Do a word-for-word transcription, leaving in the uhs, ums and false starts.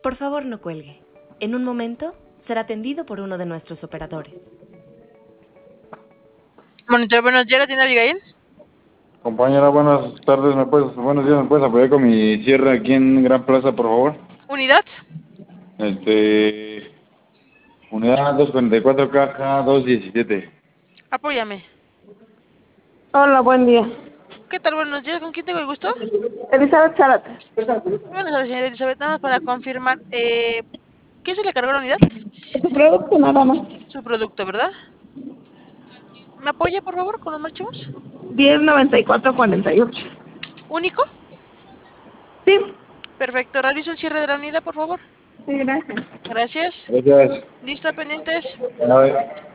Por favor, no cuelgue. En un momento será atendido por uno de nuestros operadores. Monitor, buenos días, ¿la tienda Abigail? Compañera, buenas tardes, ¿me puedes, buenos días, ¿me puedes apoyar con mi cierre aquí en Gran Plaza, por favor? ¿Unidad? Este, unidad doscientos cuarenta y cuatro, caja doscientos diecisiete. Apóyame. Hola, buen día. ¿Qué tal? Buenos días, ¿con quién tengo el gusto? Elizabeth Zárate. Buenas tardes, señora Elizabeth, nada más para confirmar, eh, ¿qué se le cargó la unidad? Su producto nada más. Su producto, ¿verdad? ¿Me apoya, por favor, con los archivos? diez noventa y cuatro cuarenta y ocho. ¿Único? Sí. Perfecto, realizo el cierre de la unidad, por favor. Sí, gracias. Gracias. Gracias. ¿Lista, pendientes? A ver.